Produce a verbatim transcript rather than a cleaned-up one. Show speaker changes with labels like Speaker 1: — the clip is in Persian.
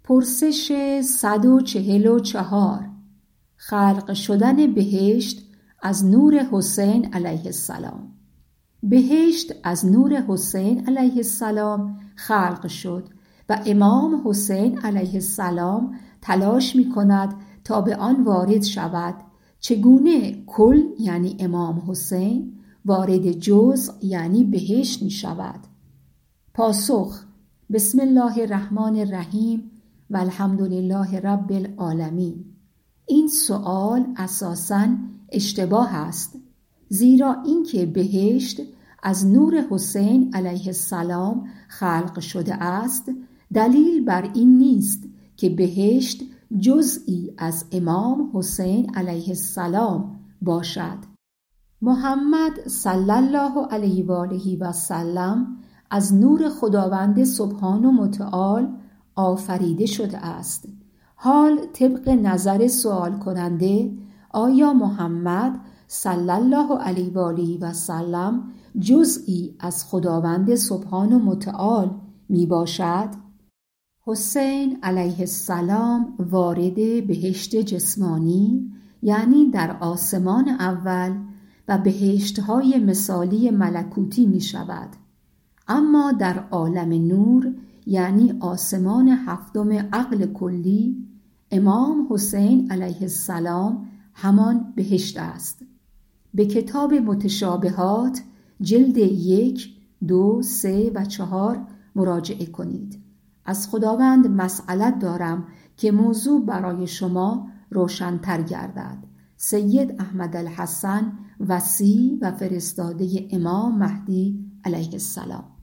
Speaker 1: پرسش صد و چهل و چهار. خلق شدن بهشت از نور حسین علیه السلام. بهشت از نور حسین علیه السلام خلق شد و امام حسین علیه السلام تلاش می کند تا به آن وارد شود. چگونه کل یعنی امام حسین وارد جزء یعنی بهشت می شود؟ پاسخ: بسم الله الرحمن الرحیم و الحمدلله رب العالمین. این سؤال اساساً اشتباه است، زیرا اینکه بهشت از نور حسین علیه السلام خلق شده است دلیل بر این نیست که بهشت جزئی از امام حسین علیه السلام باشد. محمد صلی الله علیه و آله و سلم از نور خداوند سبحان و متعال آفریده شده است. حال طبق نظر سوال کننده، آیا محمد صلی الله علیه و آله و سلم جزئی از خداوند سبحان و متعال می باشد؟ حسین علیه السلام وارد بهشت جسمانی یعنی در آسمان اول و بهشت‌های مثالی ملکوتی می شود، اما در عالم نور یعنی آسمان هفتم عقل کلی امام حسین علیه السلام همان بهشت است. به کتاب متشابهات جلد یک، دو، سه و چهار مراجعه کنید. از خداوند مسئلت دارم که موضوع برای شما روشن‌تر گردد. سید احمد الحسن، وصی و فرستاده امام مهدی علیه السلام.